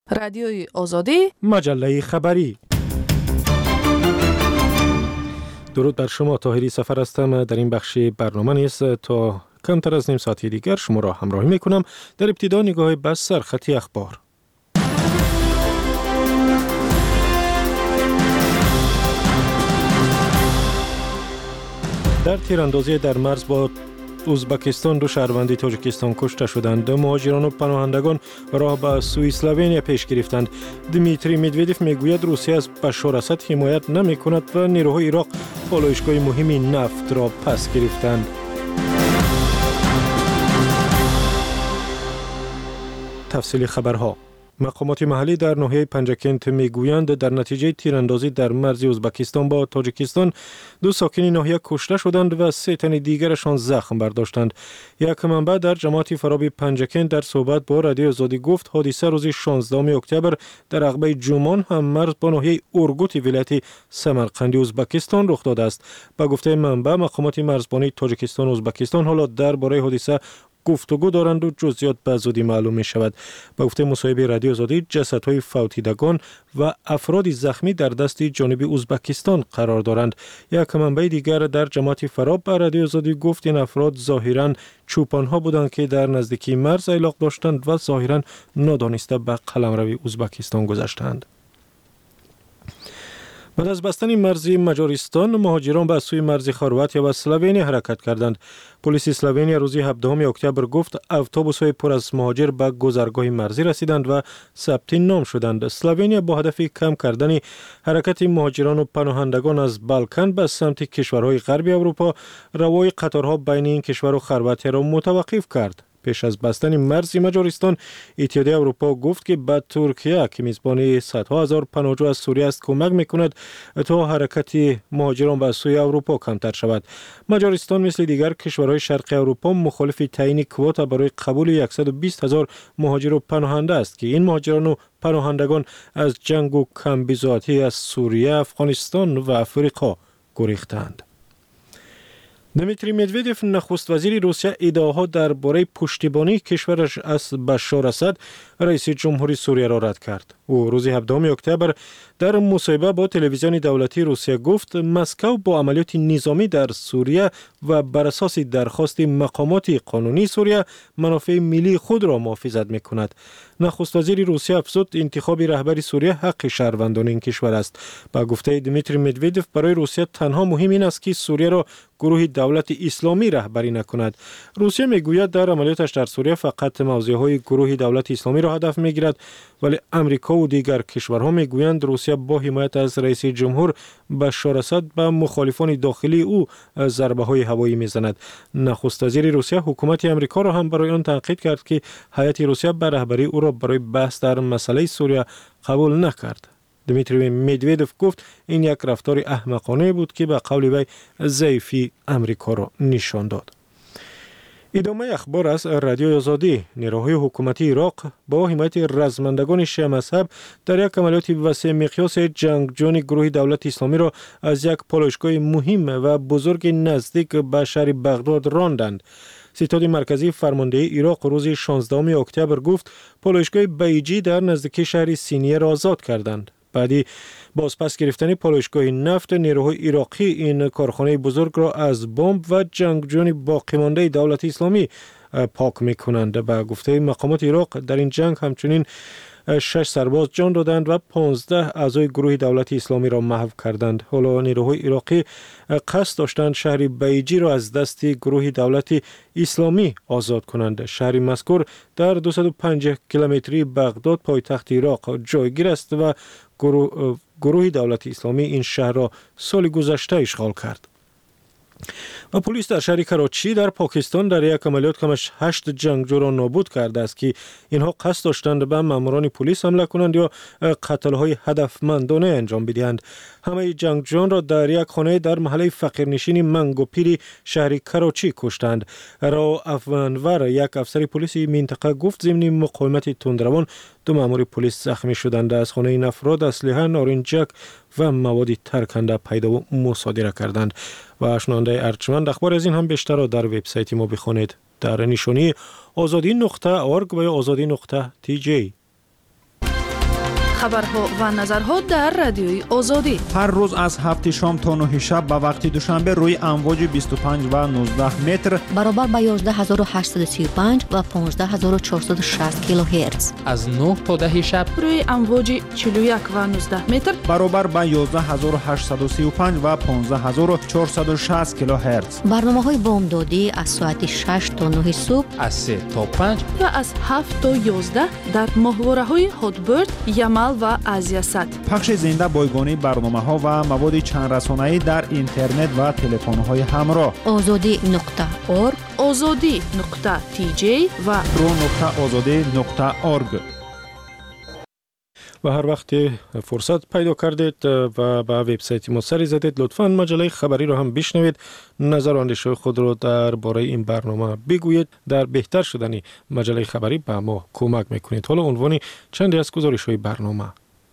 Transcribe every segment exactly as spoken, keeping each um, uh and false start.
رادیوی آزادی، مجله خبری. درود بر شما، طاهری سفر هستم. در این بخش برنامه نیست تا کمتر از نیم ساعتی دیگر شما را همراهی میکنم. در ابتدا نگاه به سرخط اخبار. در تیراندازی در مرز با ازبکستان دو شهروند تاجیکستان کشته شدند. مهاجران و پناهندگان راه به سوی اسلوونیا پیش گرفتند. دمیتری مدودیف میگوید روسیه از بشار اسد حمایت نمی کند و نیروهای عراق پالایشگاه مهمی نفت را پس گرفتند. تفصیل خبرها. مقامات محلی در ناحیه پنجکنت میگویند در نتیجه تیراندازی در مرز ازبکستان با تاجیکستان دو ساکن ناحیه کشته شدند و سه تن دیگرشان زخم برداشتند. یک منبع در جماعت فرابی پنجکنت در صحبت با رادیو آزادی گفت حادثه روز شانزدهم اکتبر در عقبه جومان هم مرز با ناحیه اورگوت ولایت سمرقندی ازبکستان رخ داده است. با گفته منبع مقامات مرزبانی تاجیکستان و ازبکستان حالا درباره حادثه گفتگو دارند و جزئیات به زودی معلوم می شود. با گفته مصاحبه رادیو آزادی جسدهای فوتیدگان و افراد زخمی در دست جانب ازبکستان قرار دارند. یک منبع دیگر در جماعت فراب به رادیو آزادی گفت این افراد ظاهراً چوپانها بودند که در نزدیکی مرز ایلاق داشتند و ظاهراً نادانسته به قلمرو ازبکستان گذشتند. بعد از بستن مرز مجارستان، مهاجران به سوی مرز خرواتیا و اسلوونیا حرکت کردند. پلیس اسلوونیا روز هفدهم اکتبر گفت اتوبوس‌های پر از مهاجر به گذرگاه مرزی رسیدند و ثبت نام شدند. اسلوونیا با هدف کم کردن حرکت مهاجران و پناهندگان از بالکان به سمت کشورهای غربی اروپا، روای قطارها بین این کشور و خرواتیا را متوقف کرد. پیش از بستن مرز مجارستان، اتحادیه اروپا گفت که به ترکیه که میزبان صدها هزار پناهجو از سوریه است کمک میکند تا حرکت مهاجران به سوی اروپا کمتر شود. مجارستان مثل دیگر کشورهای شرق اروپا مخالف تعیین کوتا برای قبول صد و بیست هزار مهاجر و پناهنده است که این مهاجران و پناهندگان از جنگ و کمبیزاتی از سوریه، افغانستان و افریقا گریختند. دمیتری مدودیف نخست وزیر روسیه ادعاها درباره پشتیبانی کشورش از بشار اسد رئیس جمهوری سوریه را رد کرد. او روز هفدهم اکتبر در مصاحبه با تلویزیون دولتی روسیه گفت مسکو با عملیات نظامی در سوریه و بر اساس درخواست مقامات قانونی سوریه منافع ملی خود را محافظت می‌کند. نخست وزیر روسیه افزود انتخاب رهبری سوریه حق شهروندان این کشور است. با گفته دمیتری مدودیف برای روسیه تنها مهم این است که سوریه را گروه دولت اسلامی رهبری نکند. روسیه میگوید در عملیاتش در سوریه فقط موضع‌های گروه دولت اسلامی را هدف میگیرد، ولی امریکا و دیگر کشورها میگویند روسیه با حمایت از رئیس جمهور بشار اسد به مخالفان داخلی او ضربه‌های هوایی میزند. نخست وزیر روسیه حکومت امریکا را هم برای آن تنقید کرد که هیئت روسیه به رهبری او را برای بحث در مسئله سوریه قبول نکرد. دمیتری مدودیف گفت این یک رفتار احمقانه بود که به قول وی ضعیفی امریکا را نشان داد. ادامه اخبار از رادیو آزادی. نیروهای حکومتی عراق با حمایت رزمندگان شیعه مذهب در یک عملیات وسیع مقیاس جنگجویان گروه دولت اسلامی را از یک پالایشگاه مهم و بزرگ نزدیک به شهر بغداد راندند. ستاد مرکزی فرماندهی عراق روز شانزدهم اکتبر گفت پالایشگاه بیجی در نزدیکی شهر سینیه را آزاد کردند. بعدی بازپس گرفتن پالایشگاه نفت، نیروهای عراقی این کارخانه بزرگ را از بمب و جنگجویان باقی مانده دولت اسلامی پاک می‌کنند. به گفته مقامات عراق در این جنگ همچنین شش سرباز جان دادند و پانزده اعضای گروه دولت اسلامی را محو کردند. حالا نیروهای عراقی قصد داشتند شهر بیجی را از دست گروه دولت اسلامی آزاد کنند. شهر مذکور در دویست و پنجاه کیلومتری بغداد پایتخت عراق جایگیر است و گروه, گروه دولت اسلامی این شهر را سال گذشته اشغال کرد. و پلیس در شهر کراچی در پاکستان در یک عملیات کمش هشت جنگجو را نابود کرده است که اینها قصد داشتند به ماموران پلیس حمله کنند یا قتل‌های هدفمندانه انجام بدهند. همه جنگجویان را در یک خانه در محله فقیرنشین منگوپیری شهر کراچی کشتند. را افغانور یک افسر پلیس منطقه گفت ضمن مقاومت تندروان دو مامور پلیس زخمی شدند. از خانه این افراد اسلحه، نارنجک و مواد ترکنده پیدا و مصادره کردند. و شنونده ارجمند اخبار از این هم بیشتر را در وبسایت ما بخوانید در نشانی آزادی نقطه اورگ و یا آزادی نقطه تی جی. خبرها و نظرها در رادیوی آزادی. هر روز از هفت شام تا نه شب به وقت دوشنبه روی امواج بیست و پنج و نوزده متر برابر با یازده هزار و هشتصد و سی و پنج و پانزده هزار و چهارصد و شصت کیلوهرتز. از نه تا ده شب روی امواج چهل و یک و نوزده متر برابر با یازده هزار و هشتصد و سی و پنج و پانزده هزار و چهارصد و شصت کیلوهرتز. برنامه‌های بامدادی از ساعت شش تا نه صبح، از سه تا پنج و از هفت تا یازده در ماهواره‌های هاتبرد، یمل و آزیاست. پخش زنده بایگانی برنامه‌ها و مواد چند رسانه‌ای در اینترنت و تلفن‌های همراه. آزادی نقطه اورگ، آزادی نقطه تی جی و پرو نقطه آزادی نقطه اورگ. و هر وقت فرصت پیدا کردید و به وبسایت ما سری زدید، لطفاً مجله خبری رو هم بشنوید، نظر و اندیشه خود رو درباره این برنامه بگویید. در بهتر شدن مجله خبری به ما کمک میکنید. حالا عنوان چندی از گزارش‌های برنامه.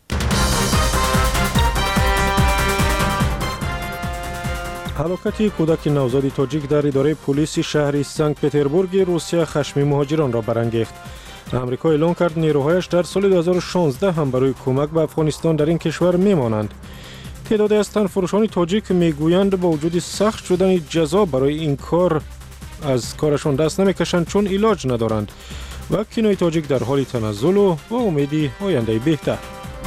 هلاکت کودک نوزاد تاجیک در اداره پلیس شهر سنت پتربورگ روسیه خشم مهاجران را برانگیخت. امریکا اعلام کرد نیروهایش در سال دو هزار و شانزده هم برای کمک به افغانستان در این کشور میمانند. تعدادی از تنفروشان تاجیک میگویند با وجود سخت شدن جزا برای این کار از کارشان دست نمیکشند چون علاج ندارند و کینوی تاجیک در حال تنزل و با امیدی آینده بهتر.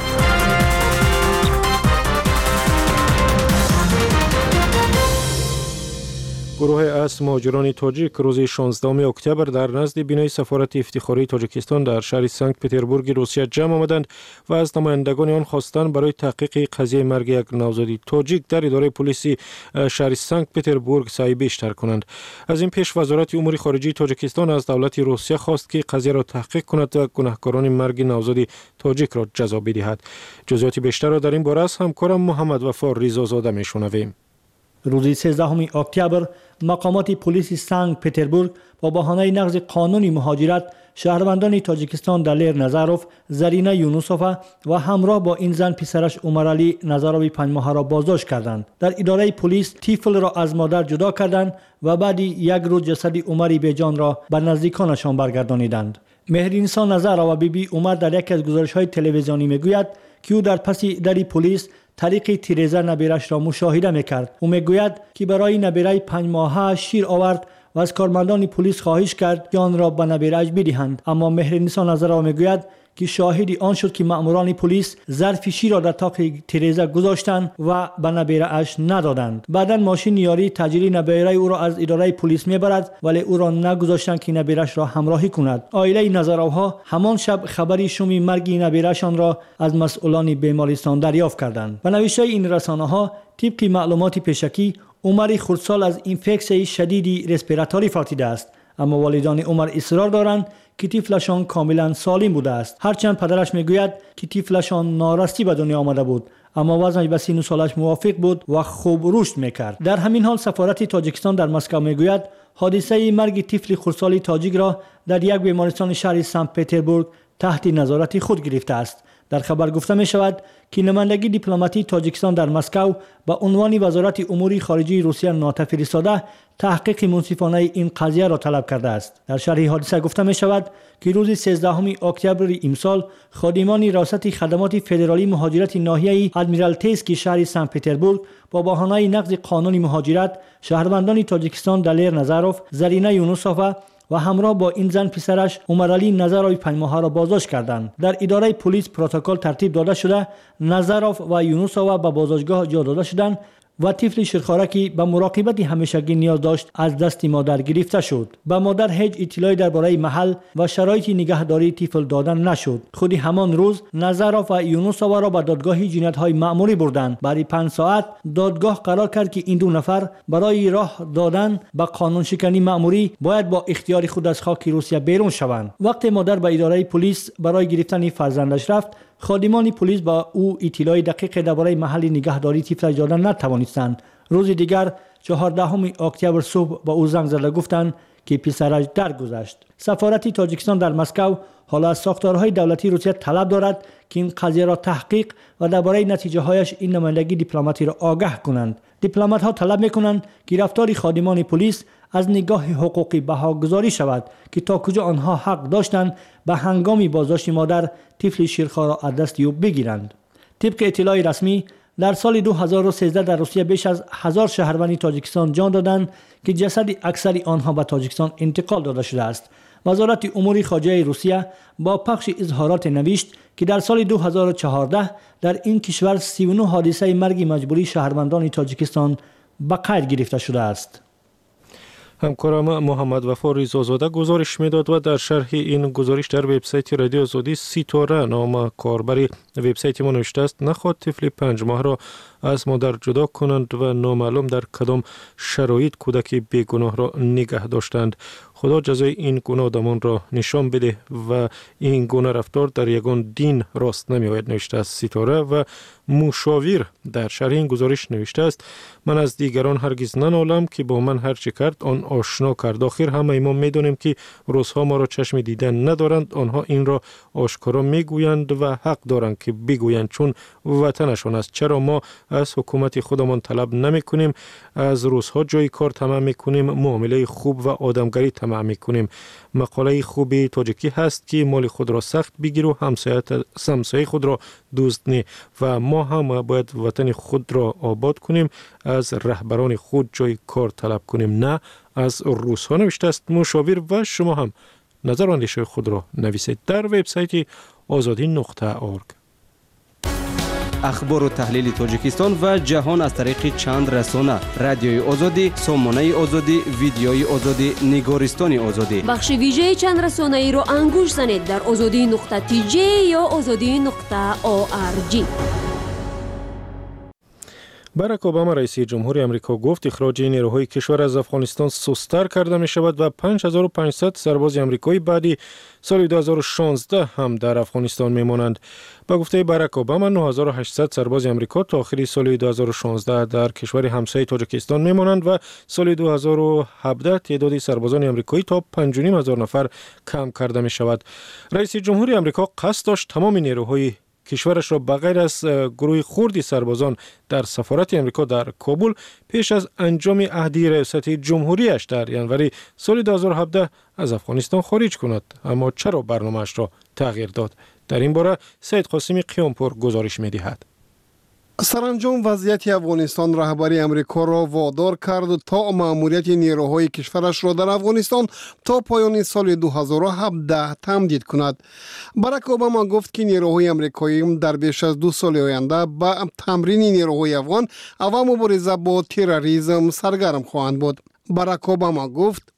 گروه از مهاجران تاجیک روز شانزدهم اکتبر در نزد بینای سفارت افتخاری تاجیکستان در شهر سنت پتربورگ روسیه جمع آمدند و از نمایندگان آن خواستند برای تحقیق قضیه مرگ یک نوزاد تاجیک در اداره پلیس شهر سنت پتربورگ سعی بیشتر کنند. از این پیش وزارت امور خارجه تاجیکستان از دولت روسیه خواست که قضیه را تحقیق کند و گناهکاران مرگ نوزاد تاجیک را جزا بدهد. جزئیات بیشتر را در این باره از همکارم محمد وفا ریزازاده میشنویم. روز سیزدهم اکتبر مقامات پلیس سنت پتربورگ با بهانه نقض قانون مهاجرت شهروندان تاجیکستان دلیر نظروف، زرینه یونوسوفا و همراه با این زن پسرش عمرعلی نظروی پنج ماهه را بازداشت کردند. در اداره پلیس طفل را از مادر جدا کردند و بعد یک روز جسد عمری بیجان را به نزدیکانشان برگردانیدند. مهرینسان نظر و بی بی عمر در یک از گزارش‌های تلویزیونی میگوید که او در پس در پلیس طریق تیرزه نبیرش را مشاهده میکرد. او میگوید که برای نبیره پنج ماهه شیر آورد و از کارمندان پلیس خواهش کرد که آن را به نبیره‌اش بدهند، اما مهرنیسا نظر میگوید که شاهدی آن شد که مأموران پلیس ظرف شیر را در طاق تیرزه گذاشتند و به نبیره‌اش ندادند. بعدا ماشین یاری تجلی نبیره او را از اداره پلیس میبرد ولی او را نگذاشتند که نبیره‌اش را همراهی کند. عائله نظروها همان شب خبری شومی مرگ نبیره‌شان را از مسئولان بیمارستان دریافت کردند. به نوشته این رسانه‌ها طبق معلومات پیشکی عمر خردسال از اینفکسیون شدیدی رسپیراتوری فاتیده است، اما والدان عمر اصرار دارند که طفلشان کاملا سالم بوده است. هرچند پدرش میگوید که طفلشان نارستی به دنیا آمده بود، اما وزنش به سن و سالش موافق بود و خوب رشد میکرد. در همین حال سفارت تاجیکستان در مسکو میگوید حادثه مرگ طفل خردسال تاجیک را در یک بیمارستان شهر سنت پتربورگ تحت نظارت خود گرفته است. در خبر گفته می شود که نمایندگی دیپلماتی تاجیکستان در مسکو با عنوان وزارت امور خارجه روسیه ناطق فرستاده تحقیق منصفانه این قضیه را طلب کرده است. در شرح حادثه گفته می شود که روز سیزدهم اکتبر امسال خادمان ریاست خدمات فدرالی مهاجرت ناحیه ادمیرالتسک شهر سنت پتربورگ با بهانه نقض قانون مهاجرت شهروندان تاجیکستان دلیر نظروف، زرینه یونوسوفا و همراه با این زن پسرش عمرعلی نظروی پنج ماهه را بازداشت کردند. در اداره پلیس پروتکل ترتیب داده شده، نظروف و یونوسوفا به بازداشتگاه جا داده شدند و طفل شیرخوارکی به مراقبت همیشگی نیاز داشت از دست مادر گرفته شد. به مادر هیچ اطلاعی درباره محل و شرایط نگهداری طفل دادن نشد. خود همان روز نظروف و یونوسوفا را به دادگاه جنایت‌های مأموری بردند. بعد پنج ساعت دادگاه قرار کرد که این دو نفر برای راه دادن به قانون شکنی مأموری باید با اختیار خود از خاک روسیه بیرون شوند. وقتی مادر به اداره پلیس برای گرفتن فرزندش رفت، خادمان پلیس با او اطلاع دقیق درباره محل نگهداری طفل دادن نتوانستند. روز دیگر چهاردهم اکتبر صبح با او زنگ زده گفتند که پسرش درگذشت. سفارت تاجیکستان در مسکو حالا از ساختارهای دولتی روسیه طلب دارد که این قضیه را تحقیق و درباره نتیجه هایش این نمایندگی دیپلماتی را آگاه کنند. دیپلمات ها طلب میکنند که رفتار خادمان پلیس از نگاه حقوقی بهاگذاری شود که تا کجا آنها حق داشتند به هنگام بازداشت مادر طفل شیرخوار را از دست او بگیرند. طبق اطلاع رسمی در سال دو هزار و سیزده در روسیه بیش از هزار شهروند تاجیکستان جان دادند که جسد اکثر آنها به تاجیکستان انتقال داده شده است. وزارت امور خارجه روسیه با پخش اظهارات نوشت که در سال دو هزار و چهارده در این کشور سی و نه حادثه مرگ مجبوری شهروندان تاجیکستان به قید گرفته شده است. همکارم محمد وفا ریزازاده گزارش میداد و در شرح این گزارش در وبسایت رادیو آزادی ستاره نام کاربر وبسایت ما نوشته است نخواهد طفل پنج ماه را از مادر جدا کنند و نامعلوم در کدام شرایط کودک بیگناه را نگه داشتند. خدا جزای این گناه آدمان را نشان بده و این گونه رفتار در یگان دین راست نمی‌آید نوشته است ستاره و مشاور در شرح این گزارش نوشته است من از دیگران هرگز ننالم که با من هر چه کرد آن آشنا کرد. آخر همه ما می‌دانیم که روزها ما را چشم دیدن ندارند، آنها این را آشکارا میگویند و حق دارند که بگویند چون وطنشان است. چرا ما از حکومت خودمان طلب نمی کنیم از روزها جای کار تمام می کنیم، معامله خوب و آدمگری تمام می کنیم. مقاله خوبی تاجیکی هست که مال خود را سخت بگیر و همسایه خود را دوست نی و ما هم باید وطن خود را آباد کنیم، از رهبران خود جای کار طلب کنیم نه از روزها نوشته است مشاور و شما هم نظر و اندیشه خود را نویسید در وبسایت آزادی نقطه اورگ. اخبار و تحلیل تاجیکستان و جهان از طریق چند رسانه: رادیوی آزادی، سامانه آزادی، ویدیوی آزادی، نگارستان آزادی. بخش ویژه چند رسانه ای را انگوش زنید در آزادی نقطه تی جی یا آزادی نقطه او آر جی. باراک اوباما رئیس جمهوری آمریکا گفت اخراج نیروهای کشور از افغانستان سست‌تر کرده می شود و پنج هزار و پانصد سرباز آمریکایی بعدی سال دو هزار و شانزده هم در افغانستان می مانند. با گفته باراک اوباما نه هزار و هشتصد سرباز آمریکا تا آخر سال دو هزار و شانزده در کشور همسایه تاجیکستان می مانند و سال دو هزار و هفده تعداد سربازان آمریکایی تا پنج و نیم هزار نفر کم کرده می شود. رئیس جمهوری آمریکا قصد داشت تمام نیروهای کشورش را بغیر از گروه خردی سربازان در سفارت آمریکا در کابل پیش از انجام عهدی ریاست جمهوریش در ینوری سال دو هزار و هفده از افغانستان خارج کند. اما چرا برنامه‌اش را تغییر داد؟ در این باره سید قاسمی قیامپور گزارش می‌دهد. سرانجام وضعیت افغانستان رهبری امریکا را وادار کرد تا مأموریت نیروهای کشورش را در افغانستان تا پایان سال دو هزار و هفده تمدید کند. باراک اوباما گفت که نیروهای امریکایی در بیش از دو سال آینده با تمرین نیروهای افغان و مبارزه با تروریسم سرگرم خواهند بود. باراک اوباما گفت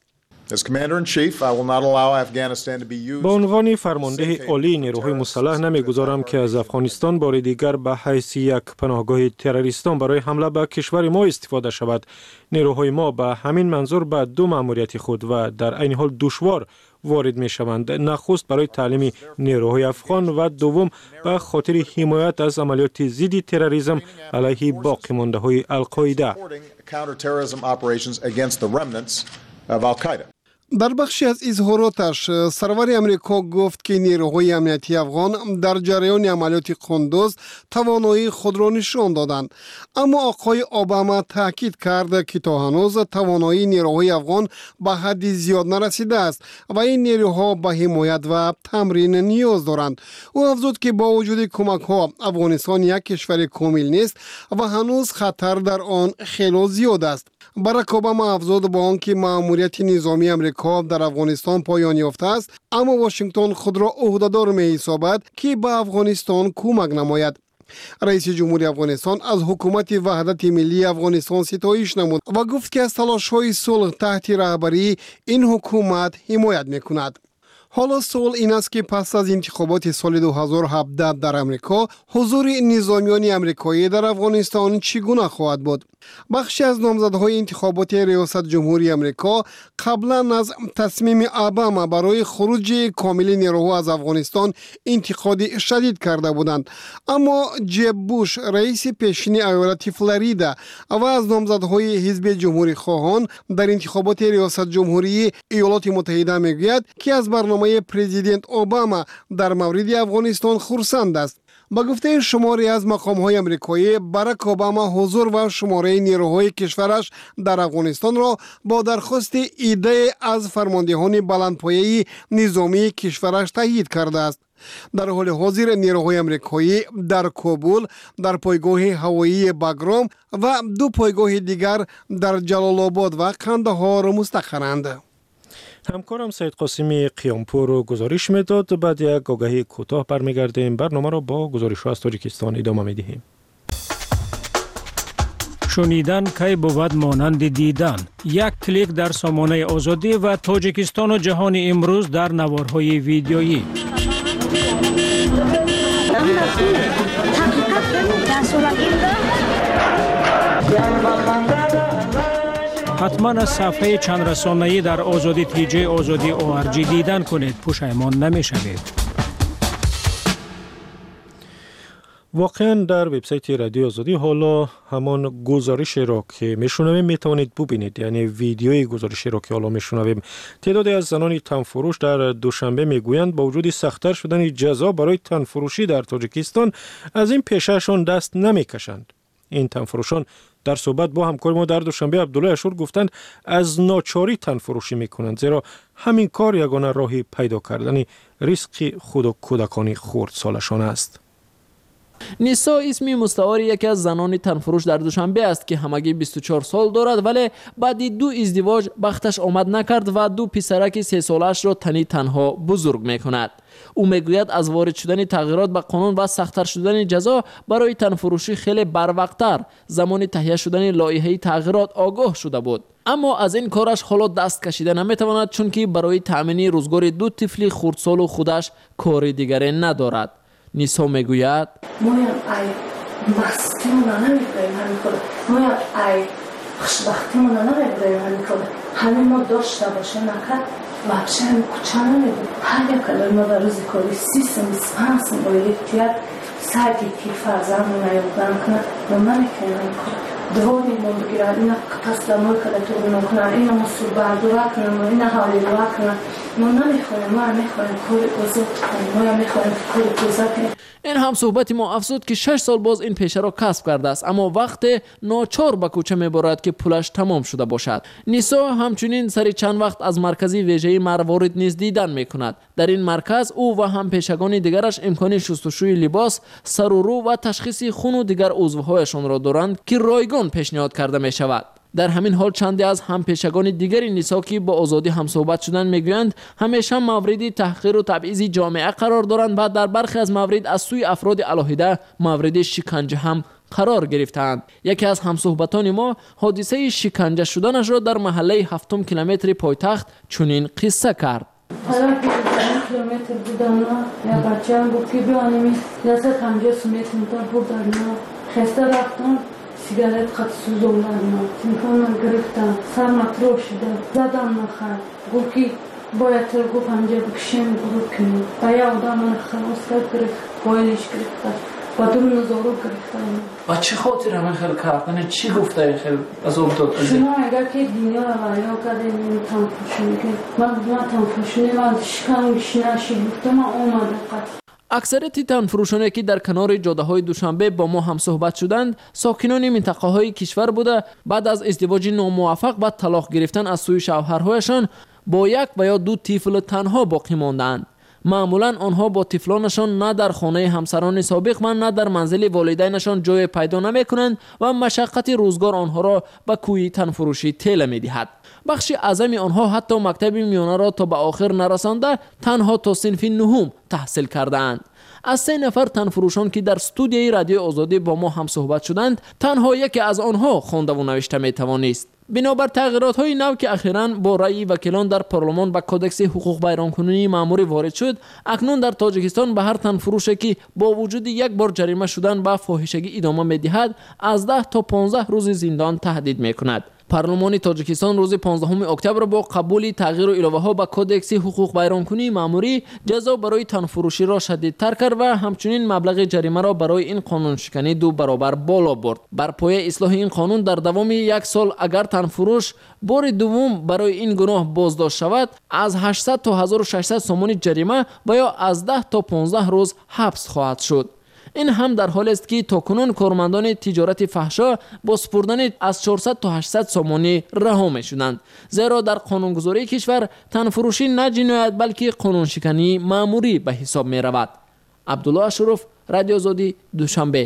با عنوان فرمانده عالی نیروهای مسلح نمیگذارم که از افغانستان بار دیگر به حیث یک پناهگاه تروریستان برای حمله به کشور ما استفاده شود. نیروهای ما به همین منظور به دو مأموریت خود و در عین حال دشوار وارد می شوند. نخست برای تعلیم نیروهای افغان و دوم به خاطر حمایت از عملیات ضد تروریسم علیه باقی مانده های القاعده. در بخشی از اظهاراتش سرور امریکا گفت که نیروهای امنیتی افغان در جریان عملیات قندوز توانایی خود را نشان دادند، اما آقای اوباما تاکید کرد که تا هنوز توانایی نیروهای افغان به حد زیاد نرسیده است و این نیروها به حمایت و تمرین نیاز دارند. او افزود که با وجود کمک ها افغانستان یک کشور کامل نیست و هنوز خطر در آن خیلی زیاد است. باراک اوباما افزود با آنکه مأموریت نظامی امریکا در افغانستان پایان یافته است، اما واشنگتن خود را عهده‌دار می‌حسابد که به افغانستان کمک نماید. رئیس جمهوری افغانستان از حکومت وحدت ملی افغانستان ستایش نمود و گفت که از تلاش‌های صلح تحت رهبری این حکومت حمایت می‌کند. حالا سوال این است که پس از انتخابات سال دو هزار و هفده در امریکا حضور نظامیان امریکایی در افغانستان چگونه خواهد بود؟ بخشی از نامزدهای انتخابات ریاست جمهوری امریکا قبلا از تصمیم اوباما برای خروج کامل نیروها از افغانستان انتقاد شدید کرده بودند، اما جب بوش رئیس پیشین ایالت فلوریدا و از نامزدهای حزب جمهوری خواهان در انتخابات ریاست جمهوری ایالات متحده میگوید که از برنامه پرزیدنت اوباما در مورد افغانستان خرسند است. با گفته شماری از مقام‌های آمریکایی، باراک اوباما حضور و شماره نیروهای کشورش در افغانستان را با درخواست ایده از فرماندهان بلندپایه نظامی کشورش تایید کرده است. در حال حاضر نیروهای آمریکایی در کابل، در پایگاه هوایی باگرام و دو پایگاه دیگر در جلال آباد و قندهار مستقرند. همکارم سید قاسمی قیامپور گزارش میداد. بعد یک آگهی کوتاه برمیگردیم. برنامه را با گزارش از تاجیکستان ادامه میدهیم. شنیدن کی بود مانند دیدن. یک کلیک در سامانه آزادی و تاجیکستان و جهان امروز در نوارهای ویدیویی. حتما از صفحه چند رسانه‌ای در آزادی تی جی آزادی او آر جی دیدن کنید. پشیمان نمی‌شوید. واقعا در وبسایت رادیو آزادی حالا همان گزارش را که میشنویم میتوانید ببینید، یعنی ویدیوی گزارش را که حالا میشنویم. تعدادی از زنان تنفروش در دوشنبه میگویند با وجود سخت‌تر شدن جزا برای تنفروشی در تاجیکستان از این پیشه‌شان دست نمیکشند. این تنفروشان در صحبت با همکار ما در دوشنبه عبدالله اشور گفتند از ناچاری تنفروشی میکنند، زیرا همین کار یگانه راهی پیدا کردن ریسک خود و کودکان خردسالشان است. نیسا اسمی مستعار یکی از زنان تنفروش در دوشنبه است که همگی بیست و چهار سال دارد، ولی بعد دو ازدواج بختش آمد نکرد و دو پسرک سه سالش را تنی تنها بزرگ میکند. او میگوید از وارد شدن تغییرات به قانون و سخت‌تر شدن جزا برای تنفروشی خیلی بروقت‌تر زمان تهیه شدن لایحه تغییرات آگاه شده بود، اما از این کارش حالا دست کشیده نمیتواند، چون که برای تامین روزگار دو طفل خردسال و خودش کار دیگری ندارد. نیسا میگوید ما ای مستیمون نمیگویم همین کار، ما ای خوشبختیمون نمیگویم همین کار، همین ما داشته باشه نکرد بچه هم کچه نمیدون. هر یک کلمه در روزی کاری سیستم سپانسم باید تیاد سرگی تی فرزمون نیوگن کنه و من کنه این کار دوانی من بگیرد اینا قطعست دمای کده تو بنا کنن، اینا مسئول بردوه کنن و اینا حالی دوه کنن. ما نمیخوایم، ما نمیخوایم کاری بزرگ کنیم، ما میخوایم کاری بزرگ کنیم. این هم صحبت ما افزود که شش سال باز این پیشه را کسب کرده است، اما وقت ناچار به کوچه میبرد که پولش تمام شده باشد. نیسا همچنین سر چند وقت از مرکزی ویژه مروارید نیز دیدن میکند. در این مرکز او و هم پیشگان دیگرش امکان شستشوی لباس، سر و رو و تشخیص خون و دیگر عضوهایشان را دارند که رایگان پیشنهاد کرده می شود. در همین حال چندی از هم پیشگان دیگری نیسا که با آزادی هم صحبت شدن میگویند همیشه مورد تحقیر و تبعیض جامعه قرار دارند و در برخی از موارد از سوی افراد علاهده مورد شکنجه هم قرار گرفتند. یکی از همصحبتان ما حادثه شکنجه شدنش را در محله هفتم کیلومتر پایتخت چنین قصه کرد. حالا که کیلومتر بودم یا بچه هم بود که بیانیم لحظه پنجه سمیت میتر بودن خسته رفتم سیگارت خط سوز اومدم تلفنم گرفتم سرم ترو شده زدم نخر گفت که باید تر گفت همجا بکشیم گروه کنیم و یه آدم من خلاص کرد گرفت بایلش گرفت و دو نزارو گرفتم. و چه خاطر همه خیلی کردن؟ چی گفته این خیلی از اون داد؟ شما اگر که دنیا رو غریا کرده این تنفشونی که من من تنفشونی من شکم گشنشی بودم من اومده قطع. اکثریت تنفروشانی که در کنار جاده های دوشنبه با ما هم صحبت شدند ساکنان منطقه های کشور بوده. بعد از ازدواج ناموفق و طلاق گرفتن از سوی شوهرهایشان با یک و یا دو طفل تنها باقی ماندند. معمولا آنها با طفلانشان نه در خانه همسران سابق و نه در منزل والدینشان جای پیدا نمی کنند و مشقت روزگار آنها را به کوی تنفروشی تیله می دهد. بخشی اعظم آنها حتی مکتب میانه را تا به آخر نرسانده تنها تا صنف نهم تحصیل کردند. از سه نفر تنفروشان که در استودیوی رادیو آزادی با ما هم صحبت شدند تنها یکی از آنها خوانده و نوشته می توانست. بنابر تغییرات های نو که اخیراً با رأی وکیلان در پارلمان به کودکس حقوق بیانکنی ماموری وارد شد، اکنون در تاجیکستان به هر تنفروشی که با وجود یک بار جریمه شدن به فاحشگی ادامه می‌دهد از ده تا پانزده روز زندان تهدید می‌کند. پارلمان تاجیکستان روز پانزدهم اکتبر با قبول تغییر و الوه ها به کودکس حقوق بیانکنی ماموری جزا برای تنفروشی را شدیدتر کرد و همچنین مبلغ جریمه را برای این قانون شکنی دو برابر بالا برد. بر پایه اصلاح این قانون در دوام یک سال اگر تنفروش بار دوم برای این گناه بازداشت شود از هشتصد تا هزار و ششصد سومانی جریمه و یا از ده تا پانزده روز حبس خواهد شد. این هم در حالی است که تاکنون کارمندان تجارت فحشا با سپردن از چهارصد تا هشتصد سامانه رها میشدند، زیرا در قانونگذاری کشور تنفروشی نه جنایت بلکه قانون شکنی مأموری به حساب می رود. عبدالله اشرف، رادیو آزادی، دوشنبه.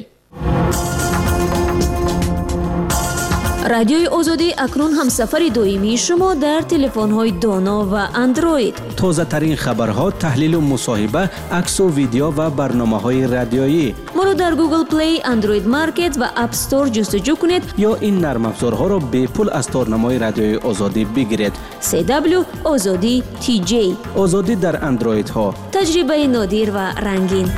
رادیوی آزادی اکنون همسفر دائمی شما در تلفن‌های دانا و اندروید. تازه ترین خبرها، تحلیل و مصاحبه، عکس و ویدیو و برنامه‌های رادیویی. ما را در گوگل پلی، اندروید مارکت و اپ استور جستجو کنید یا این نرم افزارها را به پول از تارنمای رادیوی آزادی بگیرید. سی دبلیو آزادی تی جی. آزادی در اندروید ها. تجربه نادر و رنگین.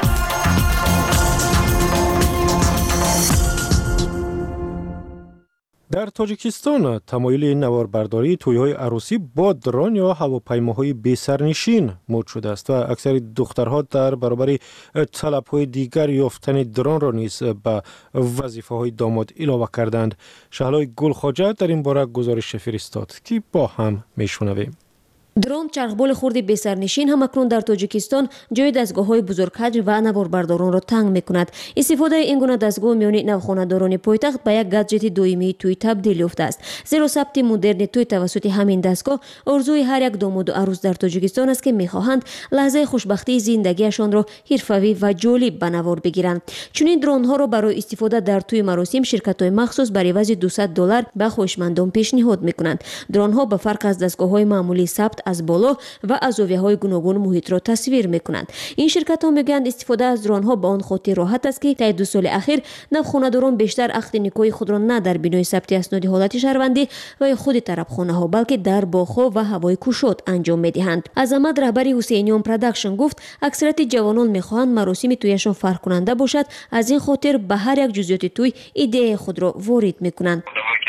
در تاجیکستان تمایل نواربرداری توی‌های عروسی با درون یا هواپیماهای بی سرنشین مد شده است و اکثر دخترها در برابر طلب‌های دیگر یافتن درون را نیز به وظیفه‌های داماد علاوه کردند. شهلای گلخواجه در این باره گزارش فرستاد که با هم میشنویم. درون چرخبال خرد بی‌سرنشین هم اکنون در تاجیکستان جای دستگاه‌های بزرگحجم و نواربرداران را تنگ می‌کند. استفاده این گونه دستگاه میان نوخانه‌داران پایتخت به یک گادجت دائمی توی تبدیل یافته است. زیرا ثبت مدرن توی توسط همین دستگاه آرزوی هر یک داماد و عروس در تاجیکستان است که می‌خواهند لحظه خوشبختی زندگیشان را حرفه‌ای و جالب به نوار بگیرند. چنین درون‌ها را برای استفاده در توی مراسم شرکت‌های مخصوص بر عوض دویست دلار به خویشمندان پیشنهاد می‌کنند. درون‌ها به فرق از دستگاه‌های معمولی ثبت از بالا و از زاویه‌های گوناگون محیط را تصویر می‌کنند. این شرکت‌ها می‌گویند استفاده از درون‌ها به آن خاطر راحت است که طی دو سال اخیر نوخانه‌داران بیشتر عقد نکاحی خود را نه در بینای ثبت اسناد حالت شهروندی و خود طرفخانه‌ها بلکه در باغ‌ها و هوای گشاد انجام می‌دهند. عظمت رهبر حسینیان پروداکشن گفت اکثریت جوانان می‌خواهند مراسم تویشان فرق کننده باشد، از این خاطر به هر یک جزئیات توی ایده خود را وارد می‌کنند.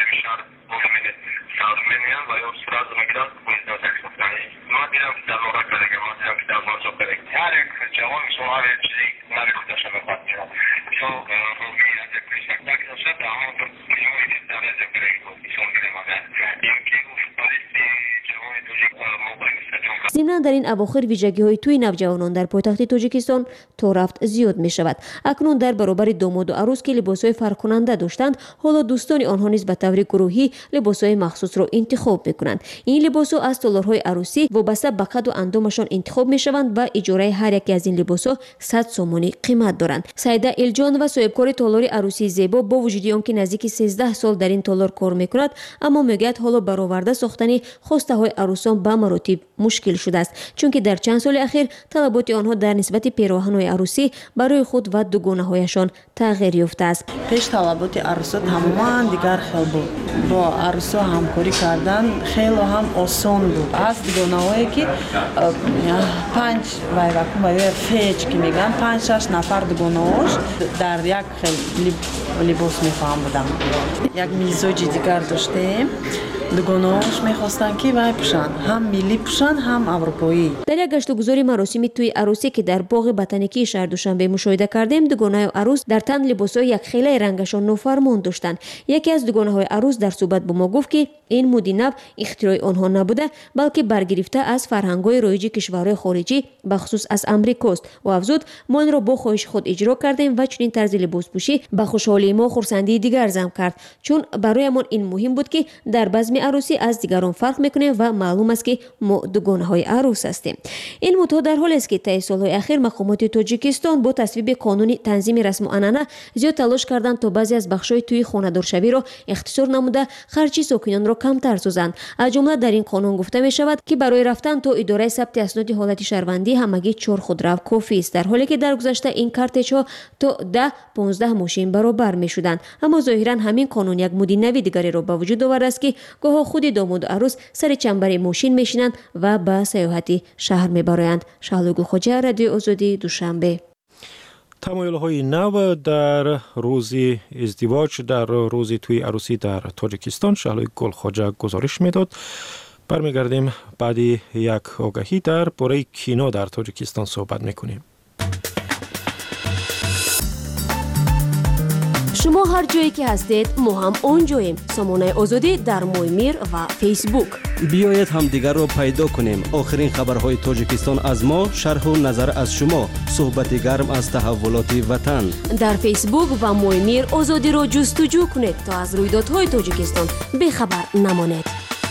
زینا در این اواخر ویژگی های توی نوجوانان در پایتخت تاجیکستان تا رفت زیاد می شود. اکنون در برابر داماد و عروس که لباس های فرق کننده داشتند، حالا دوستان آنها نیز به طور گروهی لباس های مخصوص را انتخاب می کنند. این لباس ها از تالارهای عروسی وابسته به قد و اندامشان انتخاب می شوند و اجاره هر یک از این لباس ها صد سومانی قیمت دارند. سعیده الجان و صاحبکار تالار عروسی زیبا با وجود آنکه نزدیک سیزده سال در این تالار کار می کند، اما میگوید حالا برآورده ساختن خواسته های عروسان به مراتب مشکل شده است، چون که در چند سال اخیر طلبات آنها در نسبت پیراهن‌های عروسی برای خود و دوگانه‌هایشان تغییر یافته است. پیش طلبات عروسات تماما دیگر خیلی بود. با عروسا همکاری کردن خیلی هم آسان بود. از دوگانه‌هایی که پنج وای وقتی فیج که میگن پنج شش نفر دوگانه‌هاش در یک خیلی لباس می‌فهم بودم. یک میزوج دیگر داشتیم. دوگانه‌هاش می‌خواستن که وای پوشن، هم ملی پوشن هم اروپایی. در یک گشتگذاری مراسمی توی عروسی که در باغ بتنیکی شهر دوشنبه مشاهده کردیم، دوگانه عروس در تن لباس‌های یک خیله رنگشان نوفرمان داشتند. یکی از دوگانه‌های عروس در صحبت با ما گفت که این مد نو اختراع آنها نبوده، بلکه برگرفته از فرهنگ‌های رایج کشورهای خارجی به خصوص از امریکاست و افزود ما این را با خواهش خود اجرا کردیم و چنین طرز لباسپوشی به خوشحالی ما خرسندی دیگر زم کرد، چون برایمان این مهم بود که در بزم عروسی از دیگران فرق میکنه و معلوم است که ما دوگانه‌های عروس هستیم. این مدت در حالی است که طی سال‌های اخیر مقامات تاجیکستان با تصویب قانونی تنظیم رسم و عنعنه زیاد تلاش کردند تا بعضی از بخش‌های توی خانه‌دارشوی را اختصار نموده خرچی ساکنان را کمتر سازند. از جمله در این قانون گفته می شود که برای رفتن تا اداره ثبت اسناد حالت شهروندی همگی چهار خودرو کافی است، در حالی که در گذشته این کارتچ‌ها تا ده پانزده ماشین برابر می‌شدند. اما ظاهراً همین قانون یک مد نوی دیگری را به وجود آورده است که گاه خود داماد و عروس سر چنبر ماشین میشینند و به سیاحتی شهر میبرند. شهلا گلخواجه، رادیو آزادی، دوشنبه. تمایل های نو در روز ازدواج در روز توی عروسی در تاجیکستان، شهلا گلخواجه گزارش میداد. برمیگردیم بعدی یک آگهی در باره کینو در تاجیکستان صحبت میکنیم. شما هر جایی که هستید ما هم اونجاییم. سامانه آزادی در مویمیر و فیسبوک. بیایید هم دیگر را پیدا کنیم. آخرین خبرهای تاجیکستان از ما، شرح و نظر از شما، صحبت گرم از تحولات وطن. در فیسبوک و مویمیر آزادی را جستجو کنید تا از رویدادهای تاجیکستان بخبر نمانید.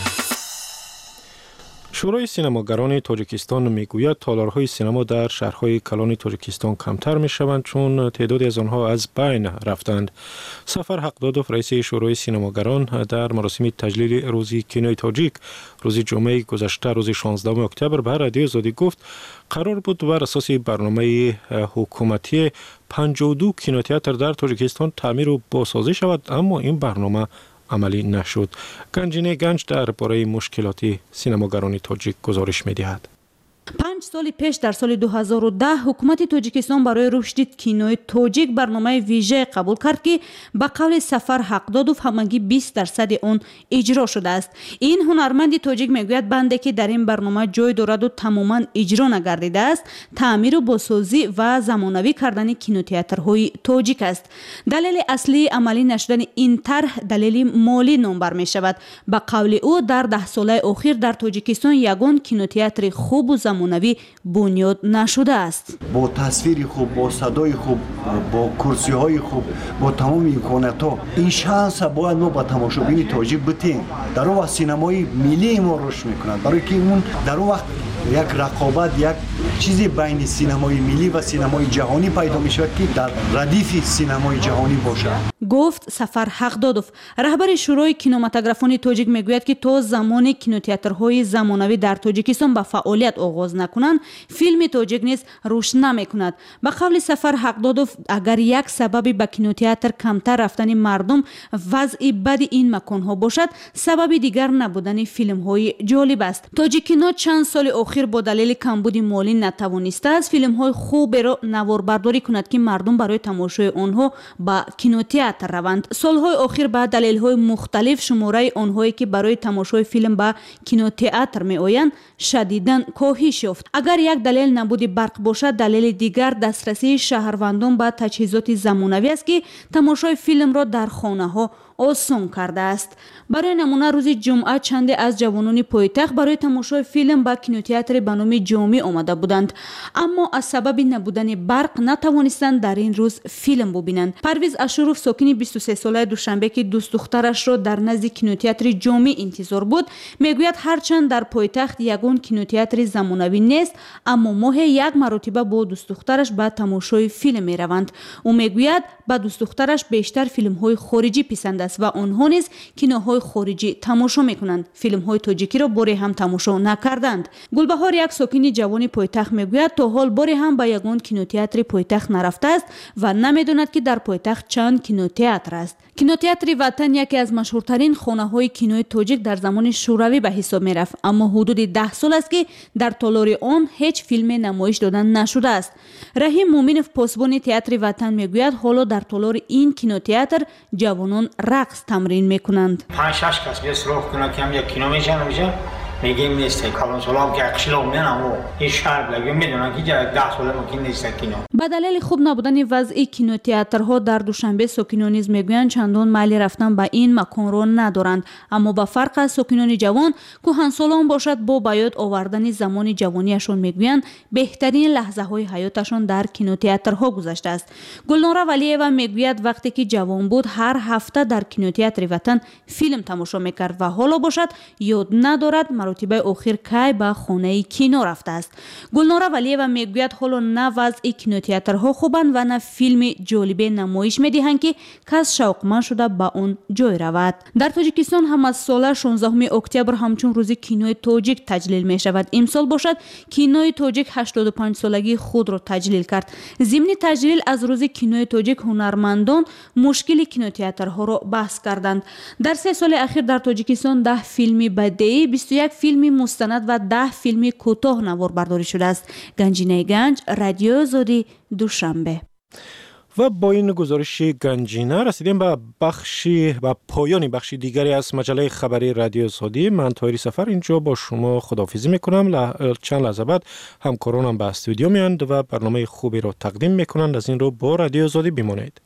شورای سینماگران تاجیکستان میگوید تالارهای سینما در شهرهای کلان تاجیکستان کمتر میشوند چون تعدادی از آنها از بین رفتند. سفر حقدادوف رئیس شورای سینماگران در مراسم تجلیل روز کینوی تاجیک روز جمعه گذشته روز شانزدهم اکتبر به رادیو آزادی گفت قرار بود بر اساس برنامه حکومتی پنجاه و دو کینوتئاتر در تاجیکستان تعمیر و بازسازی شود، اما این برنامه عملی نشد. گنجینه گنج درباره مشکلات سینماگران تاجیک گزارش می‌دهد. پنج سال پیش در سال دو هزار و ده حکومت تاجیکستان برای رشد کینوی تاجیک برنامه ویژه قبول کرد که به قول سفر حقدادوف همگی بیست درصد آن اجرا شده است. این هنرمند تاجیک میگوید بنده که در این برنامه جای دارد و تماما اجرا نگردیده است تعمیر و بازسازی و زمانوی کردن کینوتئاترهای تاجیک است. دلیل اصلی عملی نشدن این طرح دلیل مالی نام بر می شود. به قول او در ده ساله اخیر در تاجیکستان یگان کینوتئاتر خوب و زمانوی بنیاد نشده است. با تصویر خوب، با صدای خوب، با کرسی های خوب، با تمام امکانات ها این شانس باید ما با تماشابین تاجیک بدیم. در اون وقت سینمای ملی ما رشد میکنند، برای که اون در اون وقت یک رقابت، یک چیزی بین سینمای ملی و سینمای جهانی پیدا می شود که در ردیف سینمای جهانی باشد. گفت سفر حقدادوف. رهبر شورای کینماتوگرافان تاجیک میگوید که تا زمان کینوتئاترهای زمانوی در تاجیکستان به فعالیت آغاز نکنند فیلم تاجیک نیز رشد نمیکند. به قول سفر حقدادوف اگر یک سبب به کینوتئاتر کمتر رفتن مردم وضع بد این مکانها باشد، سبب دیگر نبودن فیلم های جالب است. تاجیکینا چند سال اخیر با دلیل کمبود مالی نتوانسته است فیلم های خوب را نواربرداری کند که مردم برای تماشای آنها به کینوتئاتر روند. سالهای اخیر به دلیل های مختلف شماره آنهایی که برای تماشای فیلم به کینوتئاتر می آیند شدیداً کاهش یافت. اگر یک دلیل نبود برق باشد، دلیل دیگر دسترسی شهروندان به تجهیزات زمانوی است که تماشای فیلم را در خانه ها آسان کرده است. برای نمونه روز جمعه چند از جوانان پایتخت برای تماشای فیلم به کینوتئاتر به نام جامی آمده بودند، اما از سبب نبودن برق نتوانستند در این روز فیلم ببینند. پرویز اشروف ساکن بیست و سه ساله دوشنبه که دوست دخترش را در نزد کینوتئاتر جامی انتظار بود میگوید هرچند در پایتخت یگان کینوتئاتر زمانوی نیست، اما ماه یک مرتبه با دوست دخترش به تماشای فیلم می روند. او میگوید با دوست دخترش بیشتر فیلم های خارجی پسند است و آنها نیز کینوهای خارجی تماشا میکنند. فیلم های تاجیکی را باری هم تماشا نکردند. گلبهار یک ساکن جوان پایتخت میگوید تا حال باری هم به یگان کینوتئاتر پایتخت نرفته است و نمیداند که در پایتخت چند کینوتئاتر است. کینوتئاتر وطن یکی از مشهورترین خانه های کینوی تاجیک در زمان شوروی به حساب می رفت، اما حدود ده سال است که در تالار آن هیچ فیلم نمایش دادن نشده است. رحیم مومینوف پاسبان تئاتر وطن میگوید حالا در تالار این کینوتئاتر جوانان رقص تمرین میکنند. پنج شش کس بیا سراغ کنه که هم یک کینو میشن میشه میگیم نیست کلان سلام که اکشلام نه و این شهر لگه میدونن که ده ساله ممکن نیست کینو. به دلیل خوب نبودن وضع کینوتئاترها در دوشنبه ساکنان نیز میگویند چندان میل رفتن به این مکان را ندارند، اما با فرق از ساکنان جوان کهنسالان باشد با بیاد آوردن زمان جوانیشان میگویند بهترین لحظه های حیاتشان در کینوتئاترها گذشته است. گلناره ولیeva میگوید وقتی که جوان بود هر هفته در کینوتئاتر وطن فیلم تماشا میکرد و حالا باشد یاد ندارد مرتبه اخیر کی به خانه کینو رفته است. گلناره ولیeva میگوید حالا نه وضع کینوتئاترها خوبند و نه فیلم جالب نمایش میدهند که کس شوقمند شده به اون جای رود. در تاجیکستان هم از سال شانزدهم اکتبر همچون روز کینوی تاجیک تجلیل می شود. امسال باشد کینوی تاجیک هشتاد و پنج سالگی خود را تجلیل کرد. ضمن تجلیل از روز کینوی تاجیک هنرمندان مشکل کینوتئاترها را بحث کردند. در سه سال اخیر در تاجیکستان ده فیلم بدیعی، بیست و یک فیلم مستند و ده فیلم کوتاه نواربرداری شده است. گنجینه گنج، رادیو آزادی، دوشنبه. و با این گزارش گنجینه رسیدیم به بخشی و پایان بخشی دیگری از مجله خبری رادیو آزادی. من طاهری سفر اینجا با شما خداحافظی میکنم. ل... چند لحظه بعد همکارانم به استودیو میاند و برنامه خوبی را تقدیم میکنند. از این رو با رادیو آزادی بمانید.